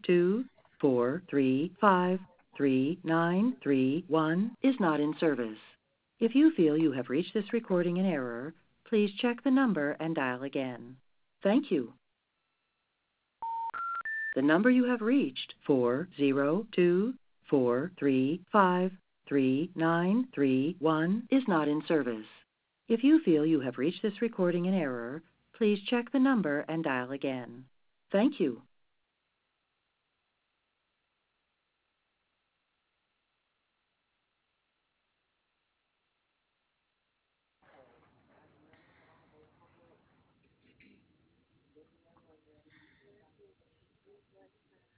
024353931 is not in service. If you feel you have reached this recording in error, please check the number and dial again. Thank you. The number you have reached, 402-435-3931, is not in service. If you feel you have reached this recording in error, please check the number and dial again. Thank you.